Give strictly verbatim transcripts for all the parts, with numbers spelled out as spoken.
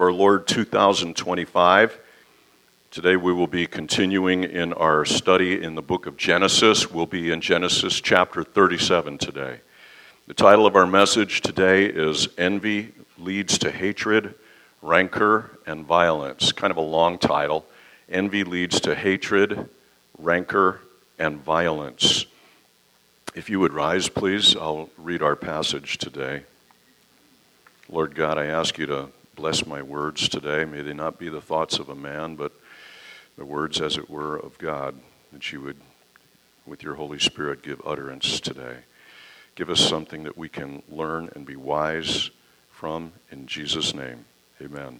our Lord two thousand twenty-five. Today we will be continuing in our study in the book of Genesis. We'll be in Genesis chapter thirty-seven today. The title of our message today is Envy Leads to Hatred, Rancor, and Violence. Kind of a long title. Envy leads to hatred, rancor, and violence. If you would rise, please, I'll read our passage today. Lord God, I ask you to bless my words today. May they not be the thoughts of a man, but the words, as it were, of God, that you would, with your Holy Spirit, give utterance today. Give us something that we can learn and be wise from, in Jesus' name. Amen.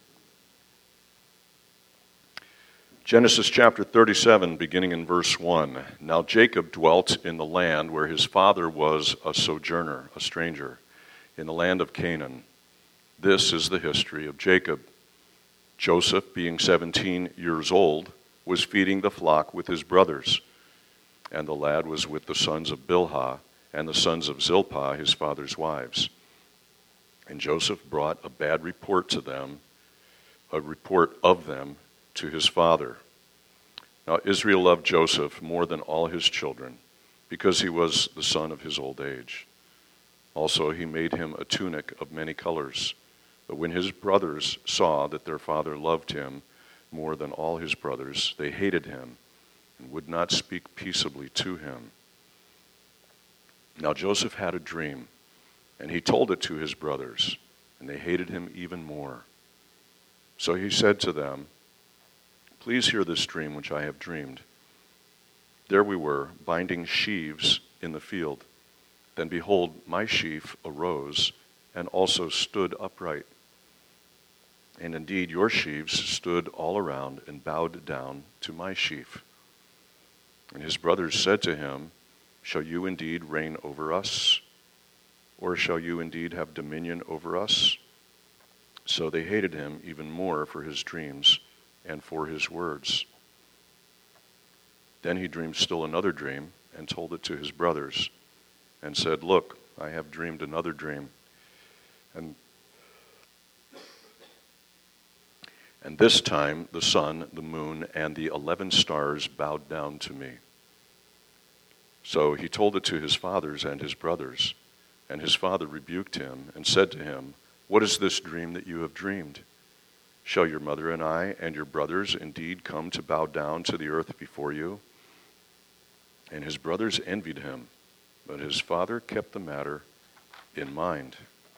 Genesis chapter thirty-seven, beginning in verse one. Now Jacob dwelt in the land where his father was a sojourner, a stranger, in the land of Canaan. This is the history of Jacob. Joseph, being seventeen years old, was feeding the flock with his brothers, and the lad was with the sons of Bilhah and the sons of Zilpah, his father's wives. And Joseph brought a bad report to them, a report of them, to his father. Now Israel loved Joseph more than all his children, because he was the son of his old age. Also he made him a tunic of many colors. But when his brothers saw that their father loved him more than all his brothers, they hated him and would not speak peaceably to him. Now Joseph had a dream, and he told it to his brothers, and they hated him even more. So he said to them, "Please hear this dream which I have dreamed. There we were, binding sheaves in the field. Then behold, my sheaf arose and also stood upright. And indeed your sheaves stood all around and bowed down to my sheaf. And his brothers said to him, 'Shall you indeed reign over us? Or shall you indeed have dominion over us?' So they hated him even more for his dreams and for his words. Then he dreamed still another dream and told it to his brothers and said, 'Look, I have dreamed another dream. And, and this time the sun, the moon, and the eleven stars bowed down to me.' So he told it to his fathers and his brothers. And his father rebuked him and said to him, 'What is this dream that you have dreamed? Shall your mother and I and your brothers indeed come to bow down to the earth before you?' And his brothers envied him, but his father kept the matter in mind.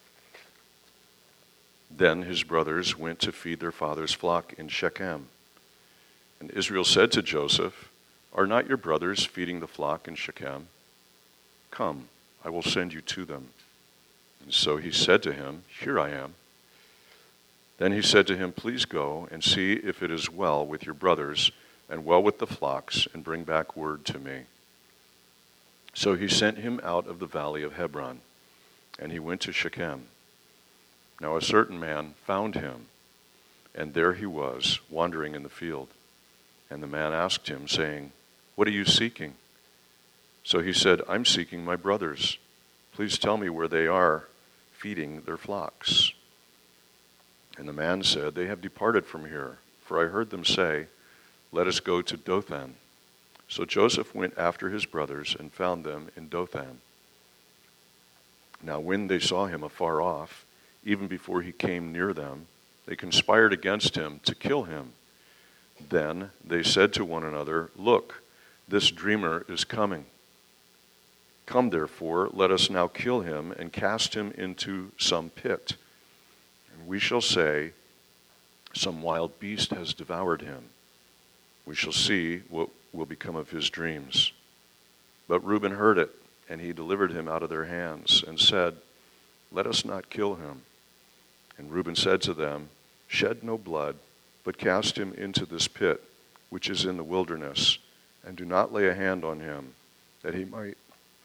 Then his brothers went to feed their father's flock in Shechem. And Israel said to Joseph, 'Are not your brothers feeding the flock in Shechem? Come, I will send you to them.' And so he said to him, 'Here I am.' Then he said to him, 'Please go and see if it is well with your brothers and well with the flocks, and bring back word to me.' So he sent him out of the valley of Hebron, and he went to Shechem. Now a certain man found him, and there he was, wandering in the field. And the man asked him, saying, 'What are you seeking?' So he said, 'I'm seeking my brothers. Please tell me where they are, feeding their flocks.' And the man said, 'They have departed from here, for I heard them say, Let us go to Dothan.' So Joseph went after his brothers and found them in Dothan. Now when they saw him afar off, even before he came near them, they conspired against him to kill him. Then they said to one another, 'Look, this dreamer is coming. Come therefore, let us now kill him and cast him into some pit. And we shall say, Some wild beast has devoured him. We shall see what will become of his dreams.' But Reuben heard it, and he delivered him out of their hands, and said, 'Let us not kill him.' And Reuben said to them, 'Shed no blood, but cast him into this pit, which is in the wilderness, and do not lay a hand on him, that he might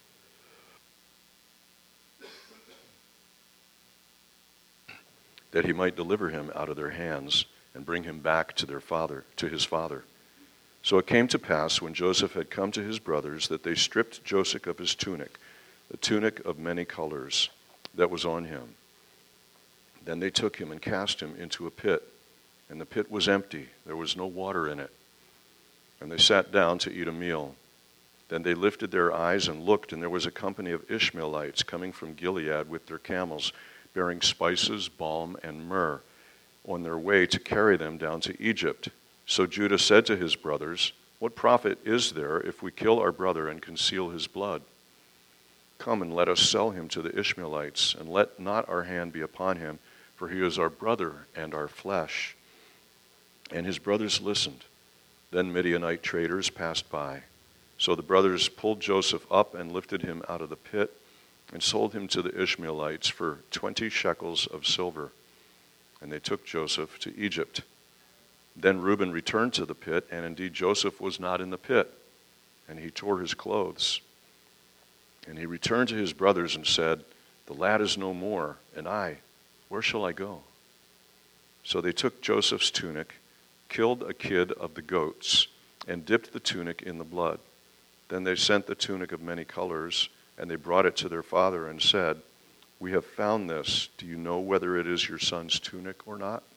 that he might deliver him out of their hands and bring him back to their father, to his father.' So it came to pass, when Joseph had come to his brothers, that they stripped Joseph of his tunic, the tunic of many colors that was on him. Then they took him and cast him into a pit, and the pit was empty. There was no water in it. And they sat down to eat a meal. Then they lifted their eyes and looked, and there was a company of Ishmaelites coming from Gilead with their camels, bearing spices, balm, and myrrh, on their way to carry them down to Egypt. So Judah said to his brothers, "What profit is there if we kill our brother and conceal his blood? Come and let us sell him to the Ishmaelites, and let not our hand be upon him, for he is our brother and our flesh." And his brothers listened. Then Midianite traders passed by. So the brothers pulled Joseph up and lifted him out of the pit and sold him to the Ishmaelites for twenty shekels of silver. And they took Joseph to Egypt. Then Reuben returned to the pit, and indeed Joseph was not in the pit, and he tore his clothes. And he returned to his brothers and said, "The lad is no more, and I, where shall I go?" So they took Joseph's tunic, killed a kid of the goats, and dipped the tunic in the blood. Then they sent the tunic of many colors, and they brought it to their father and said, "We have found this. Do you know whether it is your son's tunic or not?"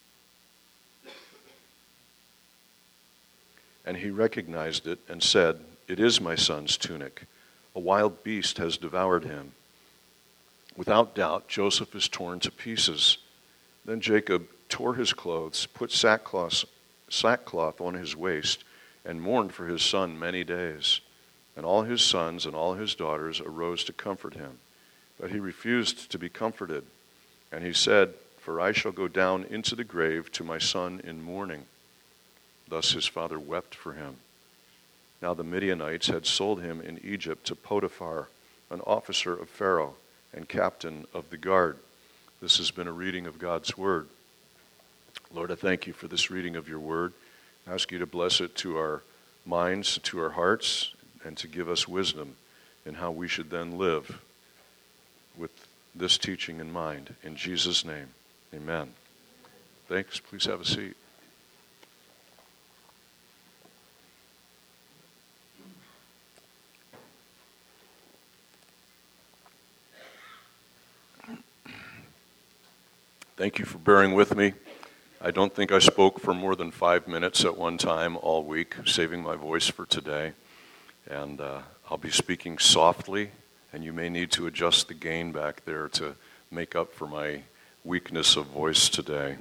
And he recognized it and said, "It is my son's tunic. A wild beast has devoured him." Without doubt, Joseph is torn to pieces. Then Jacob tore his clothes, put sackcloth, sackcloth on his waist, and mourned for his son many days. And all his sons and all his daughters arose to comfort him. But he refused to be comforted. And he said, "For I shall go down into the grave to my son in mourning." Thus his father wept for him. Now the Midianites had sold him in Egypt to Potiphar, an officer of Pharaoh and captain of the guard. This has been a reading of God's word. Lord, I thank you for this reading of your word. I ask you to bless it to our minds, to our hearts, and to give us wisdom in how we should then live with this teaching in mind. In Jesus' name, amen. Thanks. Please have a seat. Thank you for bearing with me. I don't think I spoke for more than five minutes at one time all week, saving my voice for today. And uh, I'll be speaking softly, and you may need to adjust the gain back there to make up for my weakness of voice today.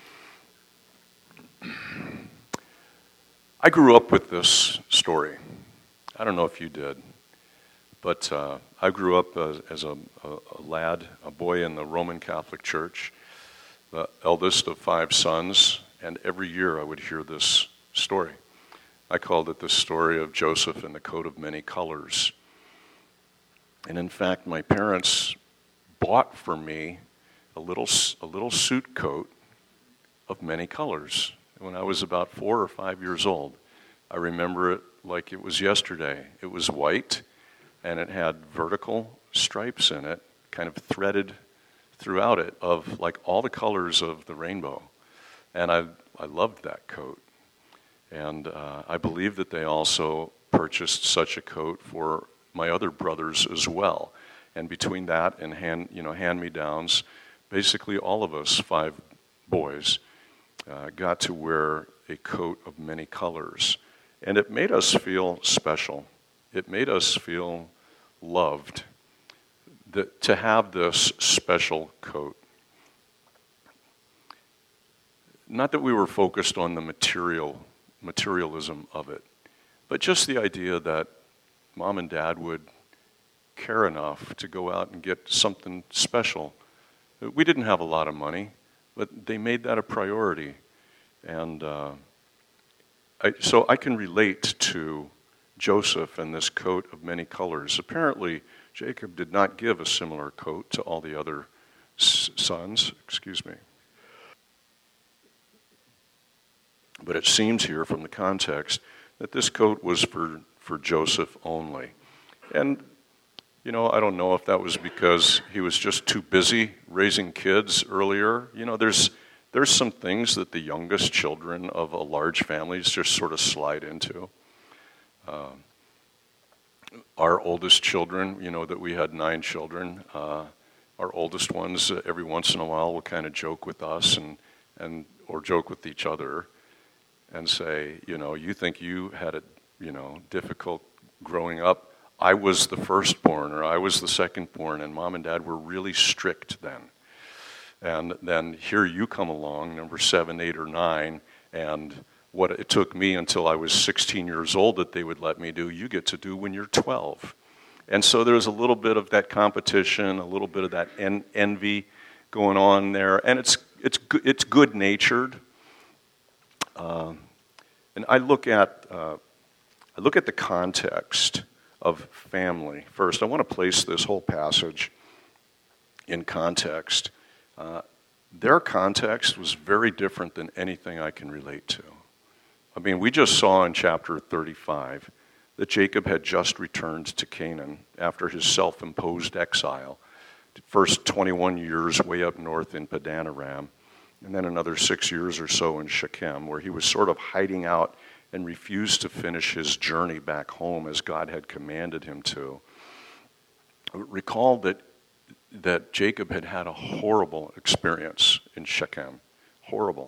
I grew up with this story. I don't know if you did, but uh, I grew up as, as a, a, a lad, a boy in the Roman Catholic Church, the eldest of five sons, and every year I would hear this story. I called it the story of Joseph and the coat of many colors. And in fact, my parents bought for me a little a little suit coat of many colors when I was about four or five years old. I remember it like it was yesterday. It was white, and it had vertical stripes in it, kind of threaded throughout it, of like all the colors of the rainbow. And I I loved that coat. And uh, I believe that they also purchased such a coat for my other brothers as well. And between that and hand, you know, hand-me-downs, basically all of us, five boys, uh, got to wear a coat of many colors. And it made us feel special. It made us feel loved that, to have this special coat. Not that we were focused on the material materialism of it, but just the idea that mom and dad would care enough to go out and get something special. We didn't have a lot of money, but they made that a priority. And uh, I, so I can relate to Joseph and this coat of many colors. Apparently, Jacob did not give a similar coat to all the other s- sons. Excuse me. But it seems here from the context that this coat was for, for Joseph only. And, you know, I don't know if that was because he was just too busy raising kids earlier. You know, there's there's some things that the youngest children of a large families just sort of slide into. Uh, our oldest children, you know, that we had nine children, uh, our oldest ones, uh, every once in a while, will kind of joke with us and, and or joke with each other and say, you know, you think you had it, you know, difficult growing up. I was the firstborn, or I was the secondborn, and mom and dad were really strict then. And then here you come along, number seven, eight, or nine, and what it took me until I was sixteen years old that they would let me do, you get to do when you're twelve. And so there's a little bit of that competition, a little bit of that en- envy going on there, and it's it's it's good-natured. Uh, and I look at uh, I look at the context of family first. I want to place this whole passage in context. Uh, their context was very different than anything I can relate to. I mean, we just saw in chapter thirty-five that Jacob had just returned to Canaan after his self-imposed exile. First twenty-one years way up north in Padan Aram, and then another six years or so in Shechem, where he was sort of hiding out and refused to finish his journey back home as God had commanded him to. Recall that that Jacob had had a horrible experience in Shechem. Horrible.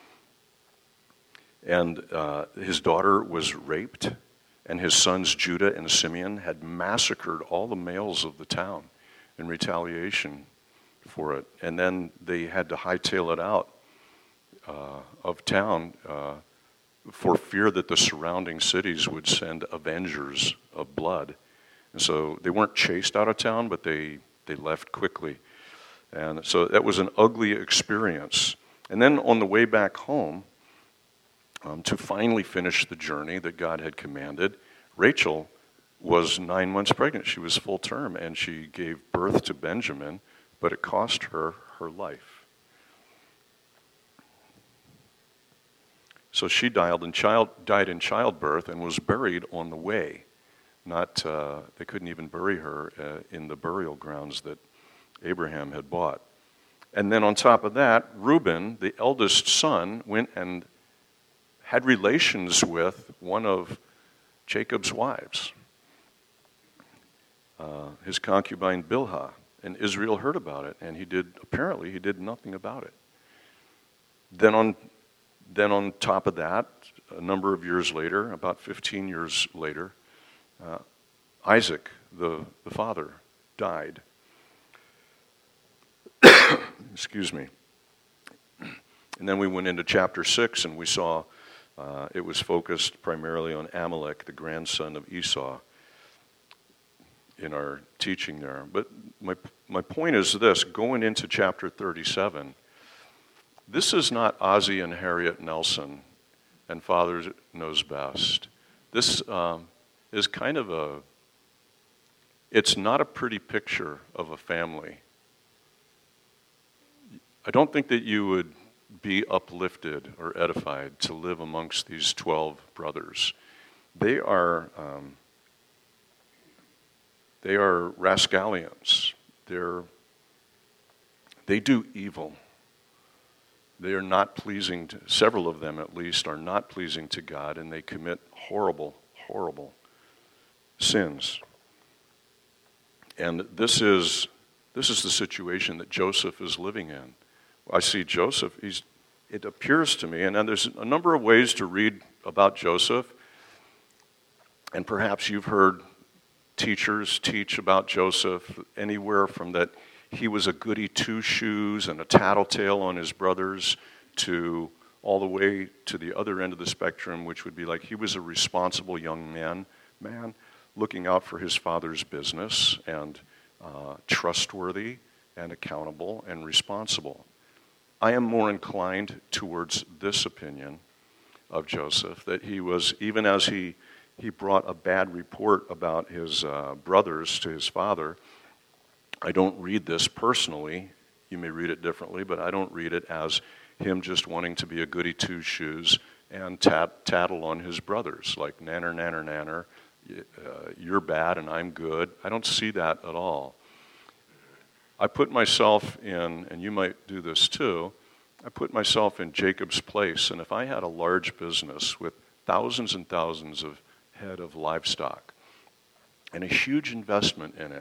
And uh, his daughter was raped, and his sons Judah and Simeon had massacred all the males of the town in retaliation for it. And then they had to hightail it out uh, of town uh, for fear that the surrounding cities would send avengers of blood. And so they weren't chased out of town, but they, they left quickly. And so that was an ugly experience. And then on the way back home, um, to finally finish the journey that God had commanded, Rachel was nine months pregnant. She was full term, and she gave birth to Benjamin, but it cost her her life. So she died in, child, died in childbirth and was buried on the way. Not uh, they couldn't even bury her uh, in the burial grounds that Abraham had bought. And then on top of that, Reuben, the eldest son, went and had relations with one of Jacob's wives, uh, his concubine Bilhah. And Israel heard about it, and he did, apparently he did nothing about it. Then on Then on top of that, a number of years later, about fifteen years later, uh, Isaac, the, the father, died. Excuse me. And then we went into chapter six, and we saw uh, it was focused primarily on Amalek, the grandson of Esau, in our teaching there. But my my point is this, going into chapter thirty-seven, this is not Ozzie and Harriet Nelson and Father Knows Best. This um, is kind of a, it's not a pretty picture of a family. I don't think that you would be uplifted or edified to live amongst these twelve brothers. They are, um, they are rascallions. They're, they do evil. They are not pleasing to, several of them at least, are not pleasing to God, and they commit horrible, horrible sins. And this is this is the situation that Joseph is living in. I see Joseph, he's, it appears to me, and then there's a number of ways to read about Joseph, and perhaps you've heard teachers teach about Joseph anywhere from that he was a goody two-shoes and a tattletale on his brothers to all the way to the other end of the spectrum, which would be like he was a responsible young man, man looking out for his father's business and uh, trustworthy and accountable and responsible. I am more inclined towards this opinion of Joseph, that he was, even as he, he brought a bad report about his uh, brothers to his father, I don't read this personally. You may read it differently, but I don't read it as him just wanting to be a goody two-shoes and tat, tattle on his brothers, like nanner, nanner, nanner, uh, you're bad and I'm good. I don't see that at all. I put myself in, and you might do this too, I put myself in Jacob's place, and if I had a large business with thousands and thousands of head of livestock and a huge investment in it,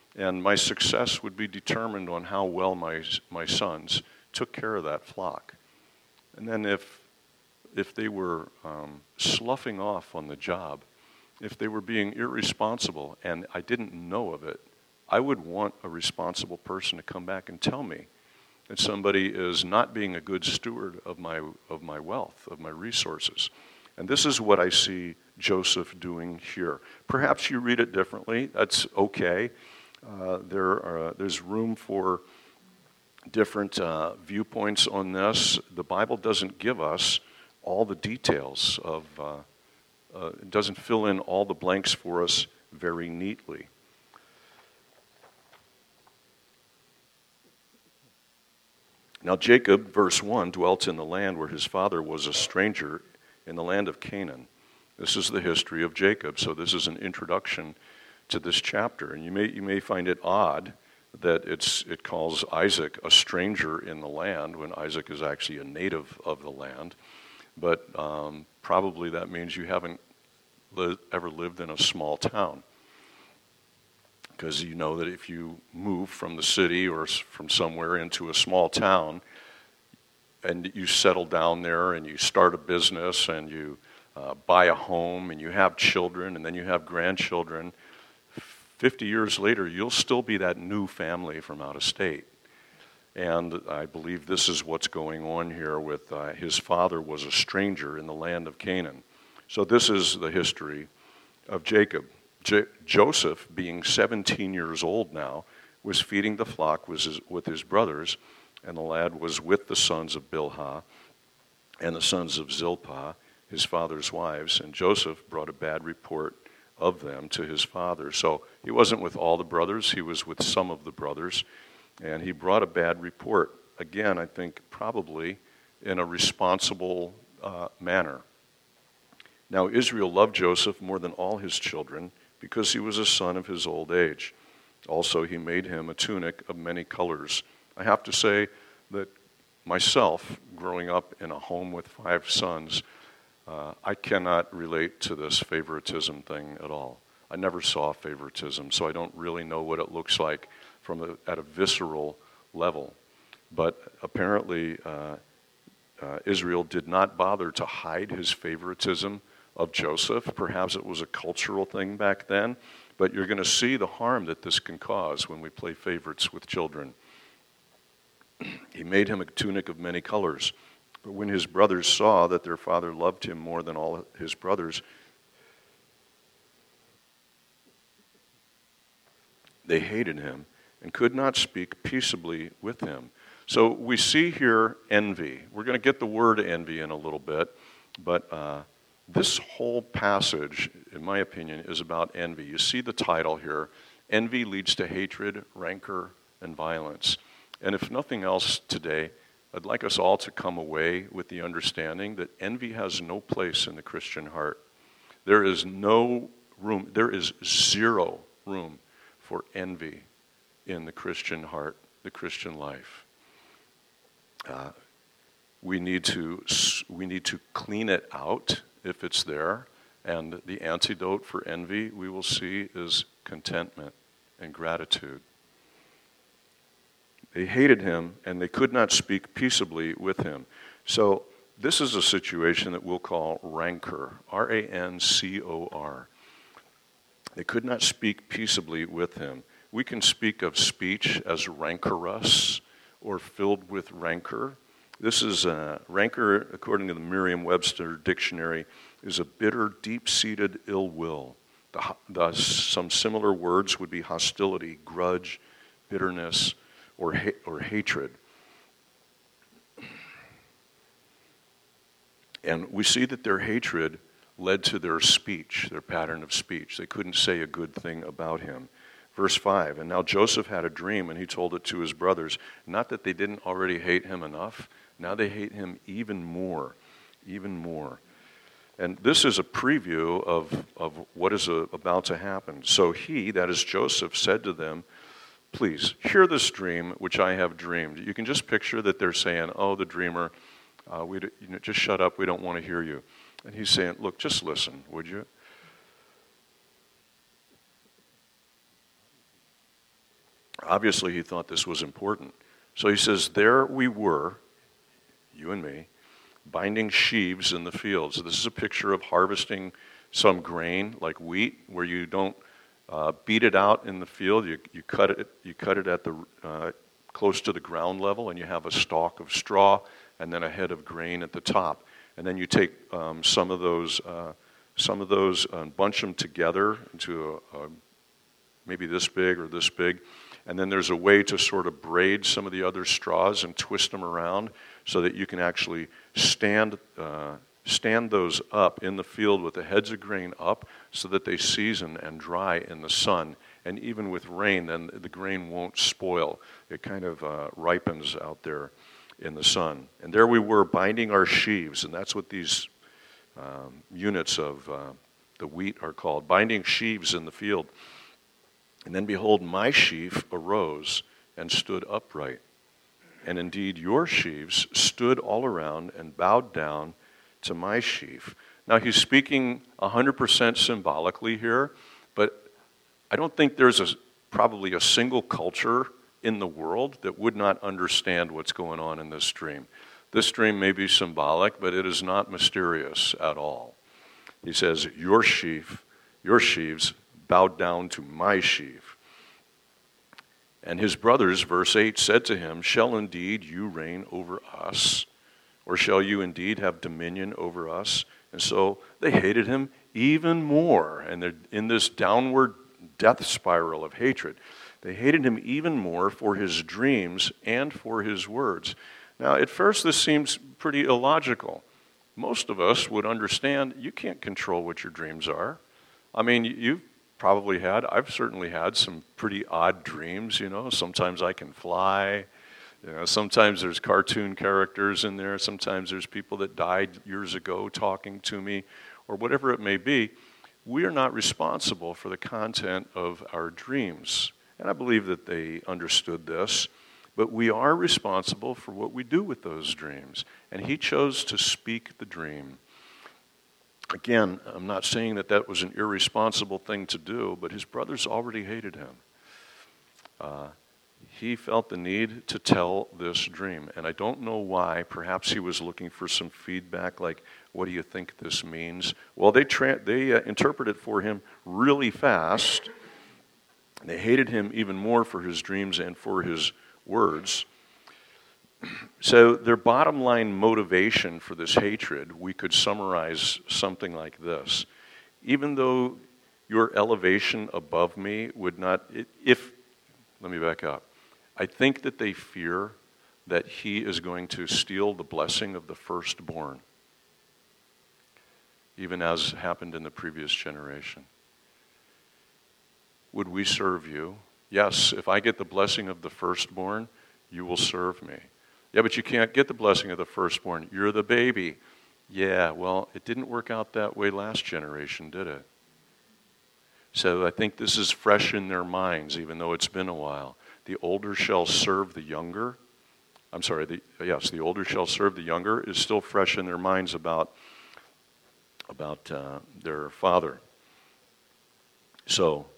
And my success would be determined on how well my, my sons took care of that flock. And then if, if they were um, sloughing off on the job, if they were being irresponsible and I didn't know of it, I would want a responsible person to come back and tell me that somebody is not being a good steward of my, of my wealth, of my resources. And this is what I see Joseph doing here. Perhaps you read it differently. That's okay. Uh, there are, there's room for different uh, viewpoints on this. The Bible doesn't give us all the details of, uh, uh, it doesn't fill in all the blanks for us very neatly. Now Jacob, verse one, dwelt in the land where his father was a stranger in the land of Canaan. This is the history of Jacob. So this is an introduction to this chapter. And you may you may find it odd that it's it calls Isaac a stranger in the land when Isaac is actually a native of the land. But um, probably that means you haven't li- ever lived in a small town. Because you know that if you move from the city or from somewhere into a small town and you settle down there and you start a business and you uh, buy a home and you have children and then you have grandchildren, fifty years later you'll still be that new family from out of state. And I believe this is what's going on here with uh, his father was a stranger in the land of Canaan. So this is the history of Jacob. J- Joseph, being seventeen years old now, was feeding the flock with his, with his brothers, and the lad was with the sons of Bilhah and the sons of Zilpah, his father's wives, and Joseph brought a bad report of them to his father. So he wasn't with all the brothers, he was with some of the brothers, and he brought a bad report. Again, I think probably in a responsible uh, manner. Now Israel loved Joseph more than all his children, because he was a son of his old age. Also, he made him a tunic of many colors. I have to say that myself, growing up in a home with five sons, uh, I cannot relate to this favoritism thing at all. I never saw favoritism, so I don't really know what it looks like from a, at a visceral level. But apparently, uh, uh, Israel did not bother to hide his favoritism of Joseph. Perhaps it was a cultural thing back then, but you're going to see the harm that this can cause when we play favorites with children. He made him a tunic of many colors, but when his brothers saw that their father loved him more than all his brothers, they hated him and could not speak peaceably with him. So we see here envy. We're going to get the word envy in a little bit, but uh, this whole passage, in my opinion, is about envy. You see the title here, Envy Leads to Hatred, Rancor, and Violence. And if nothing else today, I'd like us all to come away with the understanding that envy has no place in the Christian heart. There is no room, there is zero room for envy in the Christian heart, the Christian life. Uh, we need to we need to clean it out if it's there, and the antidote for envy, we will see, is contentment and gratitude. They hated him, and they could not speak peaceably with him. So this is a situation that we'll call rancor, R A N C O R. They could not speak peaceably with him. We can speak of speech as rancorous or filled with rancor. This is a, rancor, according to the Merriam-Webster dictionary, is a bitter, deep-seated ill will. The, the, some similar words would be hostility, grudge, bitterness, or, ha- or hatred. And we see that their hatred led to their speech, their pattern of speech. They couldn't say a good thing about him. Verse five, and now Joseph had a dream, and he told it to his brothers. Not that they didn't already hate him enough. Now they hate him even more, even more. And this is a preview of, of what is a, about to happen. So he, that is Joseph, said to them, please, hear this dream which I have dreamed. You can just picture that they're saying, oh, the dreamer, uh, we, you know, just shut up, we don't want to hear you. And he's saying, look, just listen, would you? Obviously, he thought this was important. So he says, there we were, you and me, binding sheaves in the fields. So this is a picture of harvesting some grain, like wheat, where you don't uh, beat it out in the field. You, you cut it. You cut it at the uh, close to the ground level, and you have a stalk of straw, and then a head of grain at the top. And then you take um, some of those, uh, some of those, uh, and bunch them together into a, a, maybe this big or this big. And then there's a way to sort of braid some of the other straws and twist them around so that you can actually stand uh, stand those up in the field with the heads of grain up so that they season and dry in the sun. And even with rain, then the grain won't spoil. It kind of uh, ripens out there in the sun. And there we were binding our sheaves, and that's what these um, units of uh, the wheat are called, binding sheaves in the field. And then behold, my sheaf arose and stood upright. And indeed your sheaves stood all around and bowed down to my sheaf. Now he's speaking one hundred percent symbolically here, but I don't think there's a, probably a single culture in the world that would not understand what's going on in this dream. This dream may be symbolic, but it is not mysterious at all. He says, your sheaf, your sheaves bowed down to my sheaf. And his brothers, verse eight, said to him, shall indeed you reign over us? Or shall you indeed have dominion over us? And so they hated him even more. And they're in this downward death spiral of hatred. They hated him even more for his dreams and for his words. Now, at first, this seems pretty illogical. Most of us would understand you can't control what your dreams are. I mean, you've probably had, I've certainly had some pretty odd dreams, you know. Sometimes I can fly. You know, sometimes there's cartoon characters in there. Sometimes there's people that died years ago talking to me, or whatever it may be. We are not responsible for the content of our dreams. And I believe that they understood this. But we are responsible for what we do with those dreams. And he chose to speak the dream. Again, I'm not saying that that was an irresponsible thing to do, but his brothers already hated him. Uh, he felt the need to tell this dream. And I don't know why. Perhaps he was looking for some feedback, like, what do you think this means? Well, they, tra- they uh, interpreted for him really fast. They hated him even more for his dreams and for his words. So their bottom line motivation for this hatred, we could summarize something like this. Even though your elevation above me would not, if, let me back up. I think that they fear that he is going to steal the blessing of the firstborn, even as happened in the previous generation. Would we serve you? Yes, if I get the blessing of the firstborn, you will serve me. Yeah, but you can't get the blessing of the firstborn. You're the baby. Yeah, well, it didn't work out that way last generation, did it? So I think this is fresh in their minds, even though it's been a while. The older shall serve the younger. I'm sorry, the, yes, the older shall serve the younger is still fresh in their minds about, about uh, their father. So,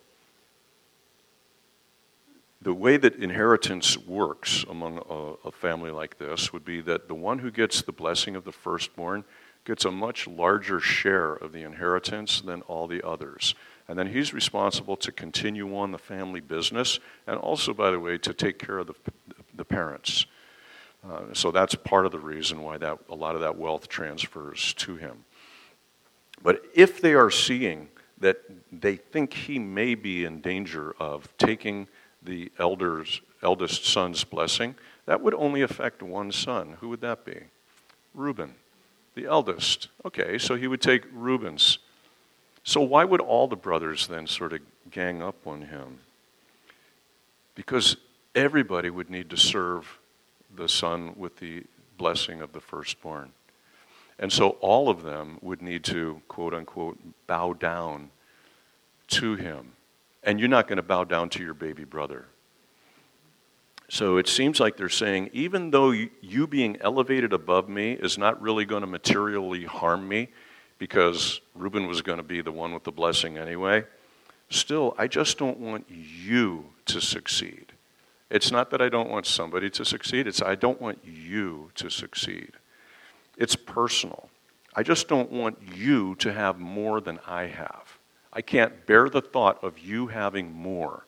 the way that inheritance works among a, a family like this would be that the one who gets the blessing of the firstborn gets a much larger share of the inheritance than all the others. And then he's responsible to continue on the family business and also, by the way, to take care of the, the parents. Uh, so that's part of the reason why that a lot of that wealth transfers to him. But if they are seeing that they think he may be in danger of taking the elder's, eldest son's blessing, that would only affect one son. Who would that be? Reuben, the eldest. Okay, so he would take Reuben's. So why would all the brothers then sort of gang up on him? Because everybody would need to serve the son with the blessing of the firstborn. And so all of them would need to, quote unquote, bow down to him. And you're not going to bow down to your baby brother. So it seems like they're saying, even though you, you being elevated above me is not really going to materially harm me, because Reuben was going to be the one with the blessing anyway, still, I just don't want you to succeed. It's not that I don't want somebody to succeed. It's I don't want you to succeed. It's personal. I just don't want you to have more than I have. I can't bear the thought of you having more,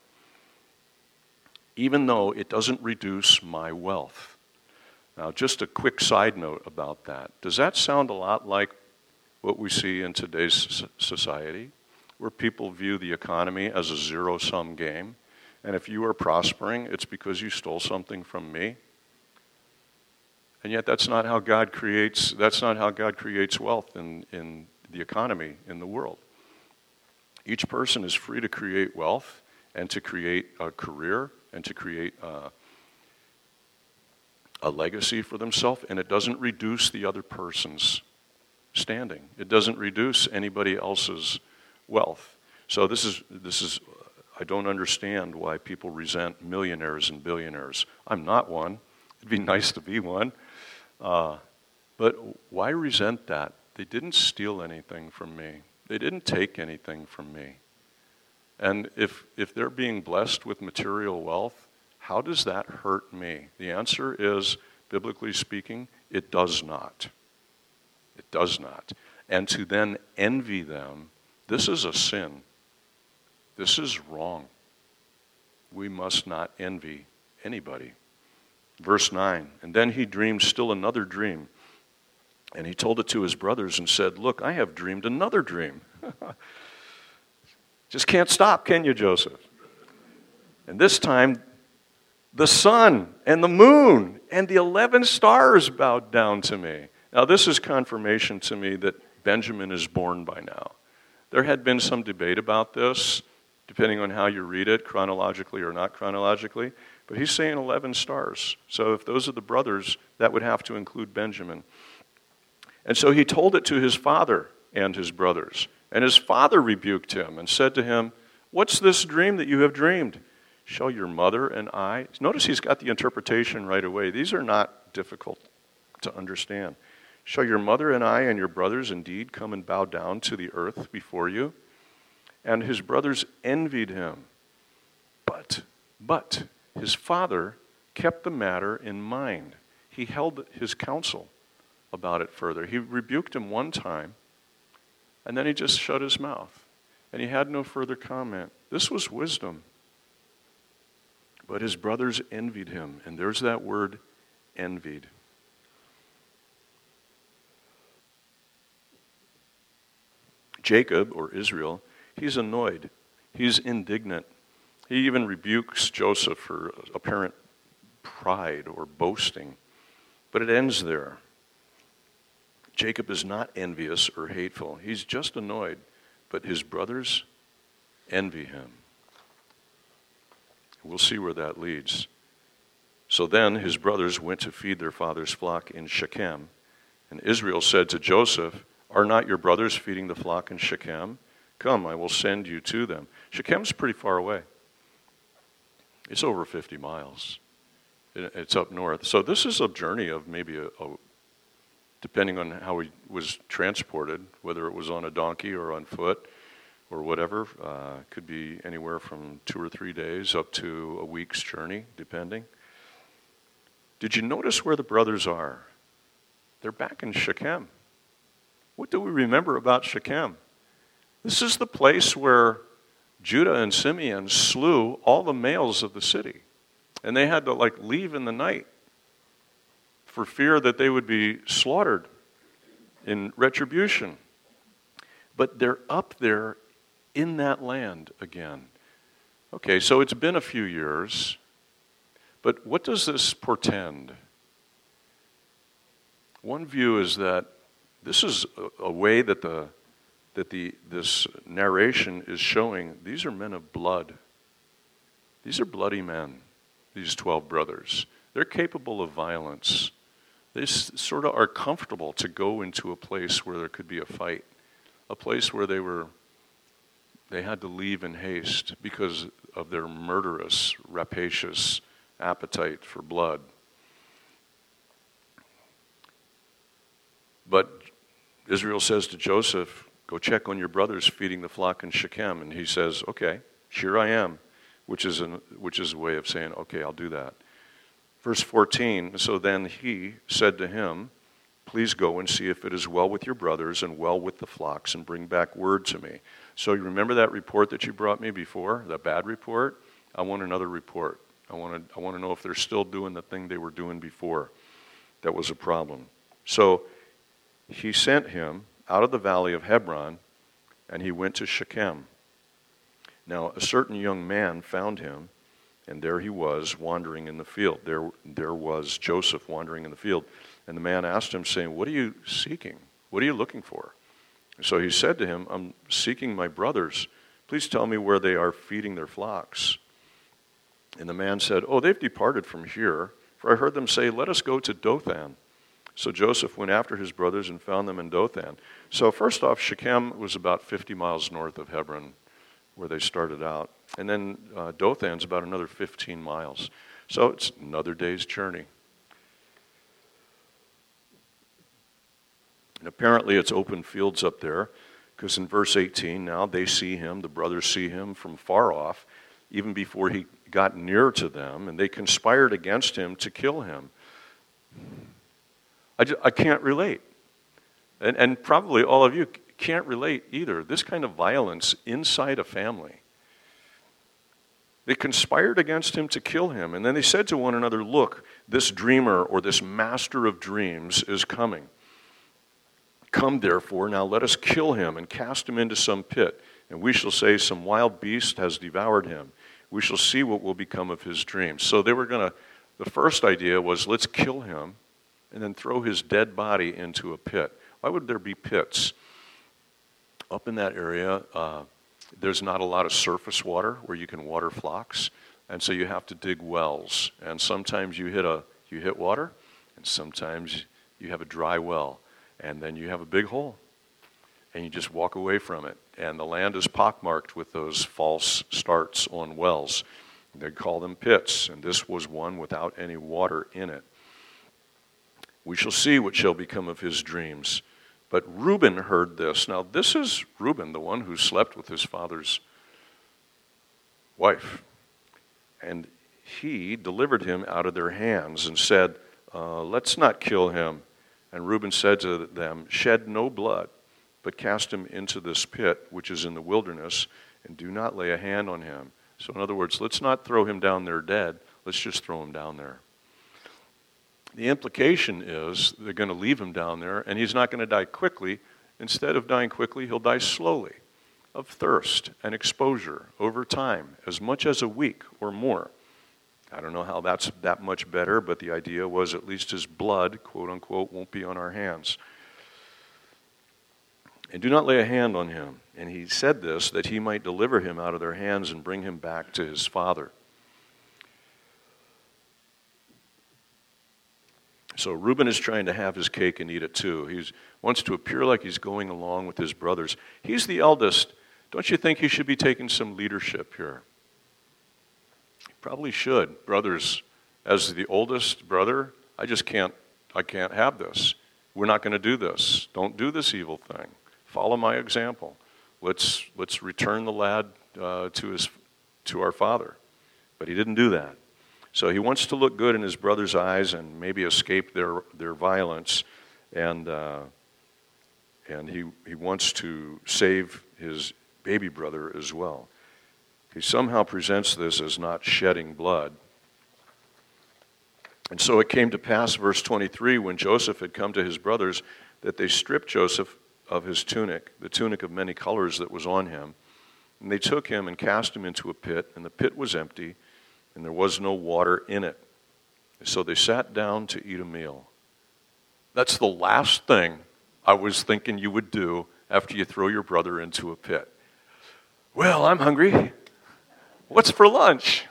even though it doesn't reduce my wealth. Now, just a quick side note about that. Does that sound a lot like what we see in today's society, where people view the economy as a zero-sum game? And if you are prospering, it's because you stole something from me. And yet that's not how God creates, that's not how God creates wealth in, in the economy, in the world. Each person is free to create wealth and to create a career and to create a, a legacy for themselves, and it doesn't reduce the other person's standing. It doesn't reduce anybody else's wealth. So this is, this is, I don't understand why people resent millionaires and billionaires. I'm not one. It'd be nice to be one. Uh, but why resent that? They didn't steal anything from me. They didn't take anything from me. And if if they're being blessed with material wealth, how does that hurt me? The answer is, biblically speaking, it does not. It does not. And to then envy them, this is a sin. This is wrong. We must not envy anybody. Verse nine, and then he dreamed still another dream. And he told it to his brothers and said, look, I have dreamed another dream. Just can't stop, can you, Joseph? And this time, the sun and the moon and the eleven stars bowed down to me. Now, this is confirmation to me that Benjamin is born by now. There had been some debate about this, depending on how you read it, chronologically or not chronologically. But he's saying eleven stars. So if those are the brothers, that would have to include Benjamin. And so he told it to his father and his brothers. And his father rebuked him and said to him, what's this dream that you have dreamed? Shall your mother and I... Notice he's got the interpretation right away. These are not difficult to understand. Shall your mother and I and your brothers indeed come and bow down to the earth before you? And his brothers envied him. But, but... his father kept the matter in mind. He held his counsel about it further. He rebuked him one time, and then he just shut his mouth. And he had no further comment. This was wisdom. But his brothers envied him, and there's that word, envied. Jacob, or Israel, he's annoyed. He's indignant. He even rebukes Joseph for apparent pride or boasting. But it ends there. Jacob is not envious or hateful. He's just annoyed. But his brothers envy him. We'll see where that leads. So then his brothers went to feed their father's flock in Shechem. And Israel said to Joseph, are not your brothers feeding the flock in Shechem? Come, I will send you to them. Shechem's pretty far away. It's over fifty miles. It's up north. So this is a journey of maybe, a, a, depending on how he was transported, whether it was on a donkey or on foot or whatever, uh, could be anywhere from two or three days up to a week's journey, depending. Did you notice where the brothers are? They're back in Shechem. What do we remember about Shechem? This is the place where Judah and Simeon slew all the males of the city. And they had to like leave in the night for fear that they would be slaughtered in retribution. But they're up there in that land again. Okay, so it's been a few years. But what does this portend? One view is that this is a, a way that the that the this narration is showing these are men of blood. These are bloody men, these twelve brothers. They're capable of violence. They s- sort of are comfortable to go into a place where there could be a fight, a place where they were, they had to leave in haste because of their murderous, rapacious appetite for blood. But Israel says to Joseph, go check on your brothers feeding the flock in Shechem. And he says, okay, here I am. which is, an, which is a way of saying, okay, I'll do that. Verse fourteen, so then he said to him, please go and see if it is well with your brothers and well with the flocks, and bring back word to me. So you remember that report that you brought me before, the bad report? I want another report. I want to I want to know if they're still doing the thing they were doing before. That was a problem. So he sent him out of the valley of Hebron, and he went to Shechem. Now a certain young man found him, and there he was wandering in the field. There, there was Joseph wandering in the field. And the man asked him, saying, what are you seeking? What are you looking for? So he said to him, I'm seeking my brothers. Please tell me where they are feeding their flocks. And the man said, oh, they've departed from here, for I heard them say, let us go to Dothan. So Joseph went after his brothers and found them in Dothan. So first off, Shechem was about fifty miles north of Hebron, where they started out. And then uh, Dothan's about another fifteen miles. So it's another day's journey. And apparently it's open fields up there, because in verse eighteen, now they see him, the brothers see him from far off, even before he got near to them, and they conspired against him to kill him. I, just, I can't relate. And, and probably all of you can't relate either. This kind of violence inside a family. They conspired against him to kill him, and then they said to one another, look, this dreamer or this master of dreams is coming. Come, therefore, now let us kill him and cast him into some pit, and we shall say some wild beast has devoured him. We shall see what will become of his dreams. So they were going to, the first idea was, let's kill him and then throw his dead body into a pit. Why would there be pits? Up in that area, uh, there's not a lot of surface water where you can water flocks, and so you have to dig wells. And sometimes you hit a you hit water, and sometimes you have a dry well. And then you have a big hole, and you just walk away from it. And the land is pockmarked with those false starts on wells. They call them pits, and this was one without any water in it. We shall see what shall become of his dreams. But Reuben heard this. Now this is Reuben, the one who slept with his father's wife. And he delivered him out of their hands and said, uh, let's not kill him. And Reuben said to them, shed no blood, but cast him into this pit, which is in the wilderness, and do not lay a hand on him. So in other words, let's not throw him down there dead. Let's just throw him down there. The implication is they're going to leave him down there, and he's not going to die quickly. Instead of dying quickly, he'll die slowly of thirst and exposure over time, as much as a week or more. I don't know how that's that much better, but the idea was at least his blood, quote unquote, won't be on our hands. And do not lay a hand on him. And he said this, that he might deliver him out of their hands and bring him back to his father. So Reuben is trying to have his cake and eat it too. He wants to appear like he's going along with his brothers. He's the eldest. Don't you think he should be taking some leadership here? Probably should. Brothers, as the oldest brother, I just can't, I can't have this. We're not going to do this. Don't do this evil thing. Follow my example. Let's let's return the lad uh, to his to our father. But he didn't do that. So he wants to look good in his brother's eyes and maybe escape their their violence, and uh, and he he wants to save his baby brother as well. He somehow presents this as not shedding blood. And so it came to pass, verse twenty-three, when Joseph had come to his brothers, that they stripped Joseph of his tunic, the tunic of many colors that was on him. And they took him and cast him into a pit, and the pit was empty, and there was no water in it. So they sat down to eat a meal. That's the last thing I was thinking you would do after you throw your brother into a pit. Well, I'm hungry. What's for lunch?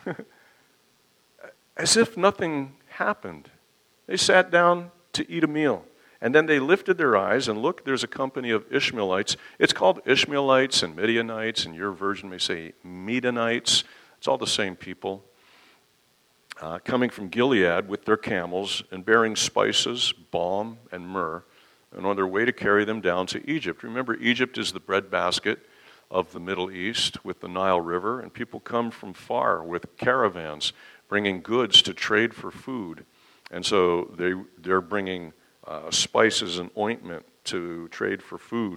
As if nothing happened. They sat down to eat a meal. And then they lifted their eyes, and look, there's a company of Ishmaelites. It's called Ishmaelites and Midianites, and your version may say Midianites. It's all the same people. Uh, coming from Gilead with their camels and bearing spices, balm, and myrrh, and on their way to carry them down to Egypt. Remember, Egypt is the breadbasket of the Middle East with the Nile River, and people come from far with caravans bringing goods to trade for food. And so they, they're bringing uh, spices and ointment to trade for food.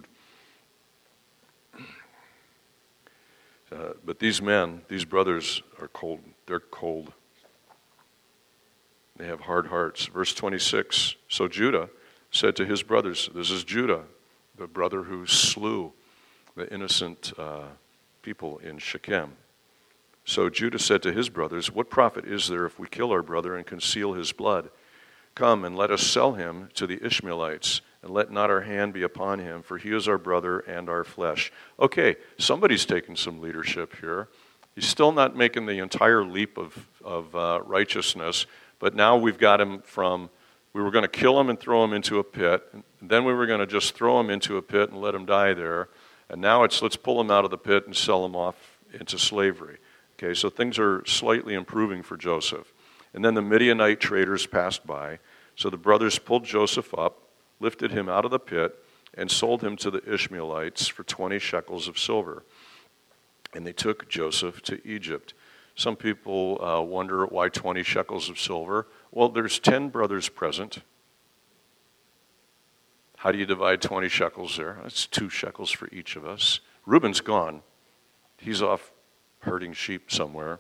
Uh, but these men, these brothers are cold. They're cold. They have hard hearts. Verse twenty-six, so Judah said to his brothers, this is Judah, the brother who slew the innocent uh, people in Shechem. So Judah said to his brothers, what profit is there if we kill our brother and conceal his blood? Come and let us sell him to the Ishmaelites, and let not our hand be upon him, for he is our brother and our flesh. Okay, somebody's taking some leadership here. He's still not making the entire leap of, of uh, righteousness, but now we've got him from, we were going to kill him and throw him into a pit, and then we were going to just throw him into a pit and let him die there, and now it's let's pull him out of the pit and sell him off into slavery. Okay, so things are slightly improving for Joseph. And then the Midianite traders passed by, so the brothers pulled Joseph up, lifted him out of the pit, and sold him to the Ishmaelites for twenty shekels of silver. And they took Joseph to Egypt. Some people uh, wonder why twenty shekels of silver. Well, there's ten brothers present. How do you divide twenty shekels there? That's two shekels for each of us. Reuben's gone. He's off herding sheep somewhere.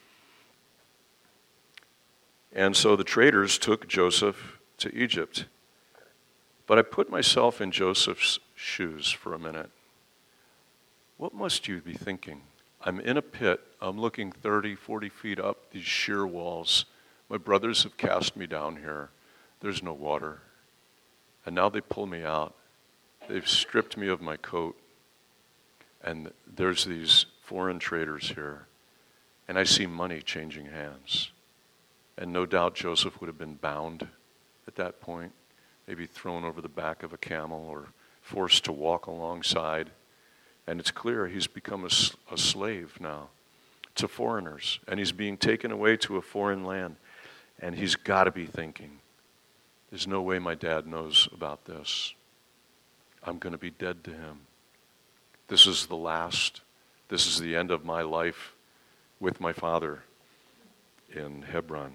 And so the traders took Joseph to Egypt. But I put myself in Joseph's shoes for a minute. What must you be thinking? I'm in a pit. I'm looking thirty, forty feet up these sheer walls. My brothers have cast me down here. There's no water. And now they pull me out. They've stripped me of my coat. And there's these foreign traders here. And I see money changing hands. And no doubt Joseph would have been bound at that point, maybe thrown over the back of a camel or forced to walk alongside. And it's clear he's become a, a slave now to foreigners. And he's being taken away to a foreign land. And he's got to be thinking, there's no way my dad knows about this. I'm going to be dead to him. This is the last, this is the end of my life with my father in Hebron.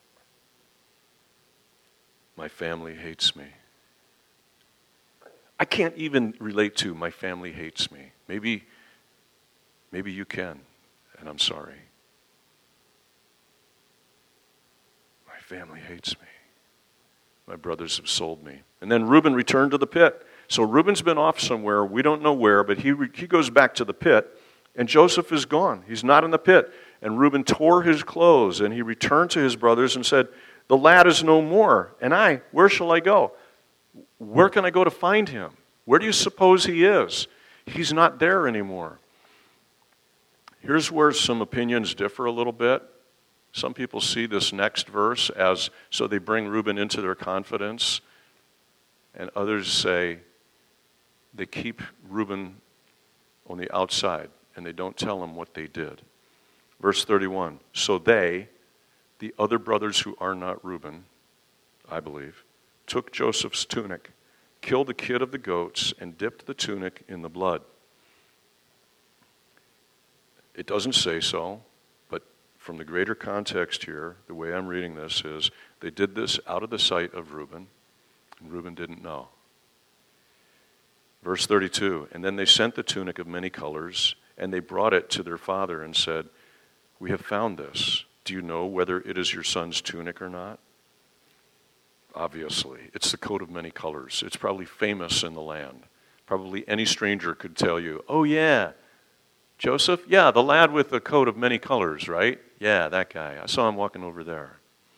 My family hates me. I can't even relate to my family hates me. Maybe, maybe you can, and I'm sorry. My family hates me. My brothers have sold me. And then Reuben returned to the pit. So Reuben's been off somewhere. We don't know where, but he, he goes back to the pit, and Joseph is gone. He's not in the pit. And Reuben tore his clothes, and he returned to his brothers and said, the lad is no more, and I, where shall I go? Where can I go to find him? Where do you suppose he is? He's not there anymore. Here's where some opinions differ a little bit. Some people see this next verse as, so they bring Reuben into their confidence, and others say they keep Reuben on the outside, and they don't tell him what they did. Verse thirty-one, so they, the other brothers who are not Reuben, I believe, took Joseph's tunic, killed the kid of the goats, and dipped the tunic in the blood. It doesn't say so, but from the greater context here, the way I'm reading this is, they did this out of the sight of Reuben, and Reuben didn't know. Verse thirty-two, and then they sent the tunic of many colors, and they brought it to their father and said, we have found this. Do you know whether it is your son's tunic or not? Obviously, it's the coat of many colors. It's probably famous in the land. Probably any stranger could tell you, oh yeah, Joseph? Yeah, the lad with the coat of many colors, right? Yeah, that guy. I saw him walking over there.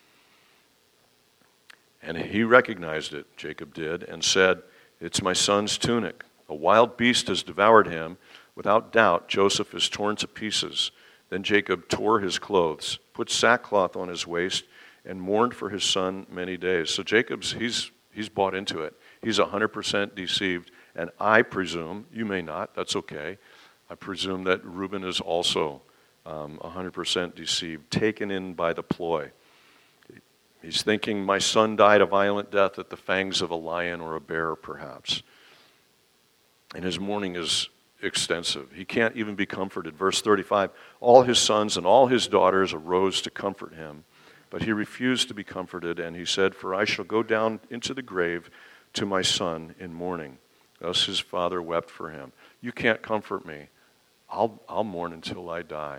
And he recognized it, Jacob did, and said, it's my son's tunic. A wild beast has devoured him. Without doubt, Joseph is torn to pieces. Then Jacob tore his clothes, put sackcloth on his waist, and mourned for his son many days. So Jacob's, he's he's bought into it. He's one hundred percent deceived. And I presume, you may not, that's okay, I presume that Reuben is also um, one hundred percent deceived, taken in by the ploy. He's thinking, my son died a violent death at the fangs of a lion or a bear, perhaps. And his mourning is, extensive. He can't even be comforted. Verse thirty-five, all his sons and all his daughters arose to comfort him, but he refused to be comforted, and he said, for I shall go down into the grave to my son in mourning. Thus his father wept for him. You can't comfort me. I'll, I'll mourn until I die.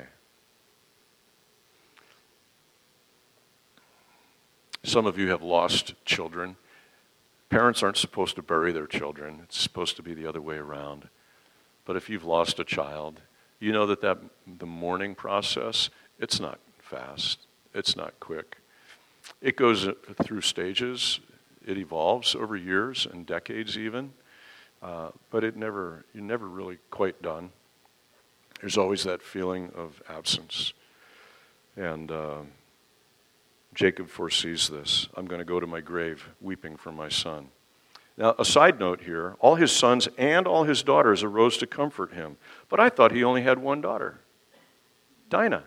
Some of you have lost children. Parents aren't supposed to bury their children. It's supposed to be the other way around. But if you've lost a child, you know that, that the mourning process, it's not fast. It's not quick. It goes through stages. It evolves over years and decades even. Uh, but it never, you're never really quite done. There's always that feeling of absence. And uh, Jacob foresees this. I'm going to go to my grave weeping for my son. Now, a side note here, all his sons and all his daughters arose to comfort him. But I thought he only had one daughter, Dinah.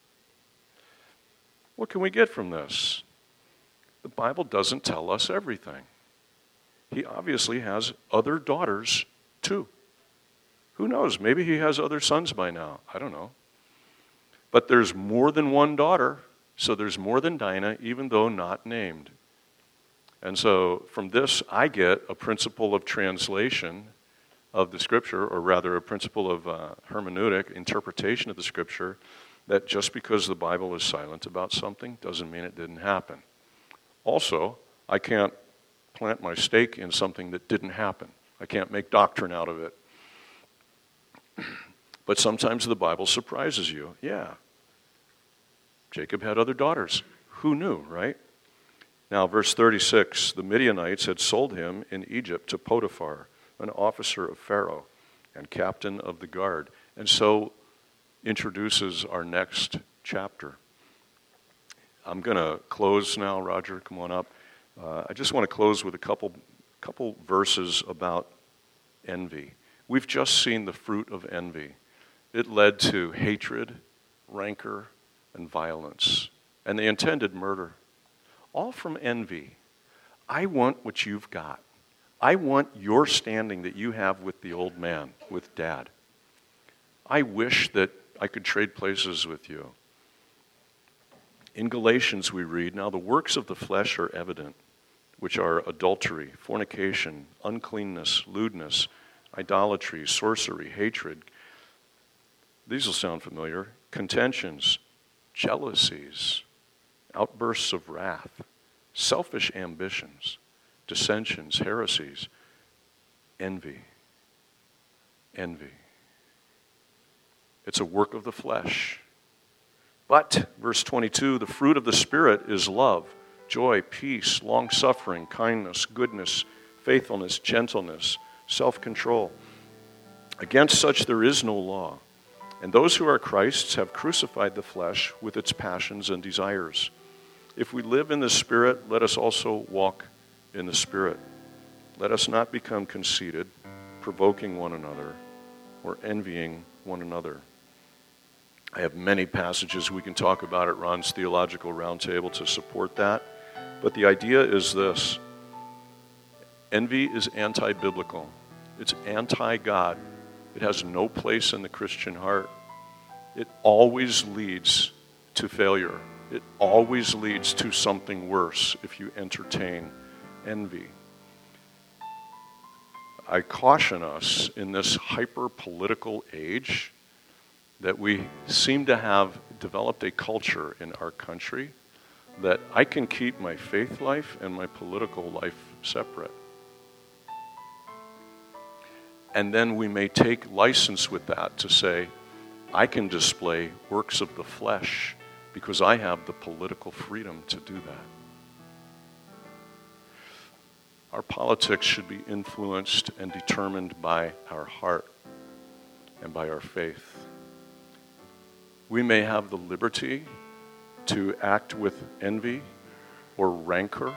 What can we get from this? The Bible doesn't tell us everything. He obviously has other daughters too. Who knows? Maybe he has other sons by now. I don't know. But there's more than one daughter, so there's more than Dinah, even though not named. And so from this, I get a principle of translation of the Scripture, or rather a principle of uh, hermeneutic, interpretation of the Scripture, that just because the Bible is silent about something doesn't mean it didn't happen. Also, I can't plant my stake in something that didn't happen. I can't make doctrine out of it. But sometimes the Bible surprises you. Yeah, Jacob had other daughters. Who knew, right? Now, verse thirty-six, the Midianites had sold him in Egypt to Potiphar, an officer of Pharaoh and captain of the guard. And so introduces our next chapter. I'm going to close now. Roger, come on up. Uh, I just want to close with a couple, couple verses about envy. We've just seen the fruit of envy. It led to hatred, rancor, and violence. And they intended murder. All from envy. I want what you've got. I want your standing that you have with the old man, with Dad. I wish that I could trade places with you. In Galatians we read, now the works of the flesh are evident, which are adultery, fornication, uncleanness, lewdness, idolatry, sorcery, hatred. These will sound familiar. Contentions, jealousies, outbursts of wrath, selfish ambitions, dissensions, heresies, envy. Envy. It's a work of the flesh. But, verse twenty-two, the fruit of the Spirit is love, joy, peace, long-suffering, kindness, goodness, faithfulness, gentleness, self-control. Against such there is no law. And those who are Christ's have crucified the flesh with its passions and desires. If we live in the Spirit, let us also walk in the Spirit. Let us not become conceited, provoking one another, or envying one another. I have many passages we can talk about at Ron's Theological Roundtable to support that. But the idea is this. Envy is anti-biblical. It's anti-God. It has no place in the Christian heart. It always leads to failure. It always leads to something worse if you entertain envy. I caution us in this hyper-political age that we seem to have developed a culture in our country that I can keep my faith life and my political life separate. And then we may take license with that to say, I can display works of the flesh because I have the political freedom to do that. Our politics should be influenced and determined by our heart and by our faith. We may have the liberty to act with envy or rancor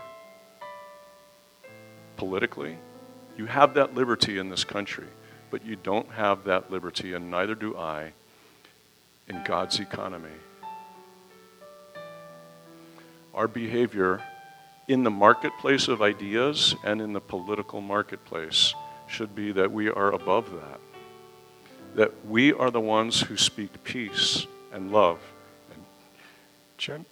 politically. You have that liberty in this country, but you don't have that liberty, and neither do I, in God's economy. Our behavior in the marketplace of ideas and in the political marketplace should be that we are above that. that we are the ones who speak peace and love and gen-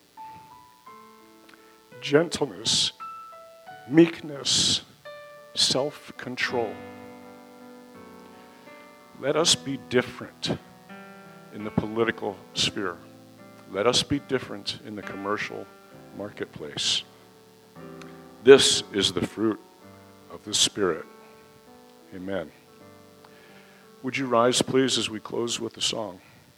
gentleness, meekness, self-control. Let us be different in the political sphere. Let us be different in the commercial marketplace. This is the fruit of the Spirit. Amen. Would you rise, please, as we close with the song?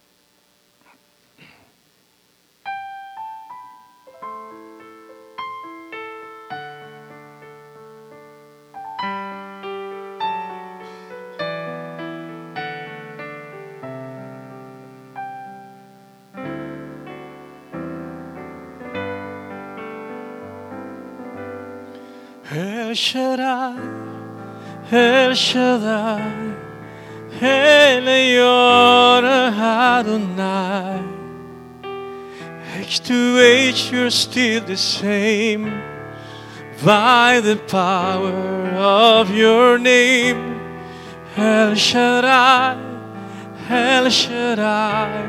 El Shaddai, El Shaddai, El Elyon Adonai. Age to age you're still the same, by the power of your name. El Shaddai, El Shaddai,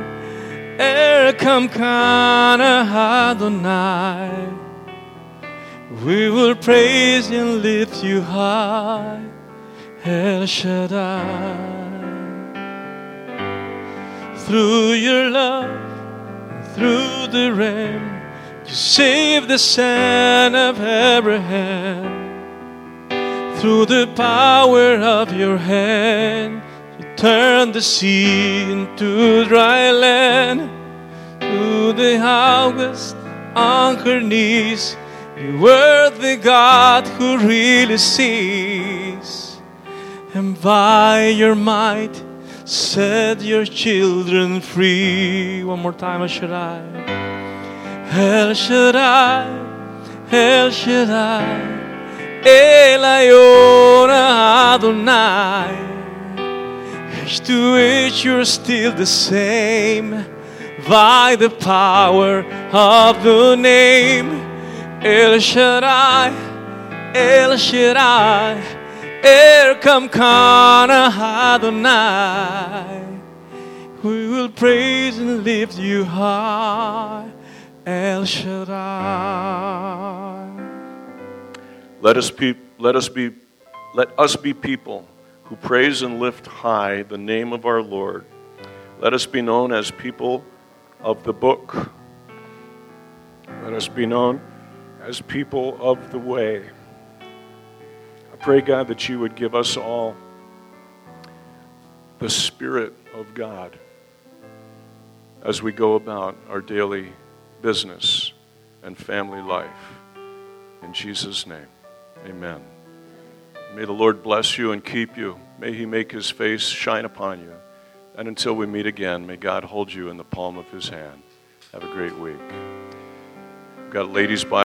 Elkamkana Adonai. We will praise and lift you high, El Shaddai. Through your love, through the Ram, you saved the son of Abraham. Through the power of your hand, you turned the sea into dry land. Through the highest on her knees, you were the God who really sees, and by your might set your children free. One more time, El Shaddai. El Shaddai, El Shaddai, El Elyon Adonai. Age to age you're still the same, by the power of the name. El Shaddai, El Shaddai, Elkamkana Adonai. We will praise and lift you high, El Shaddai. Let us be, let us be, let us be people who praise and lift high the name of our Lord. Let us be known as people of the book. Let us be known as people of the way. I pray, God, that you would give us all the Spirit of God as we go about our daily business and family life. In Jesus' name, amen. May the Lord bless you and keep you. May he make his face shine upon you. And until we meet again, may God hold you in the palm of his hand. Have a great week. We've got a ladies' Bible.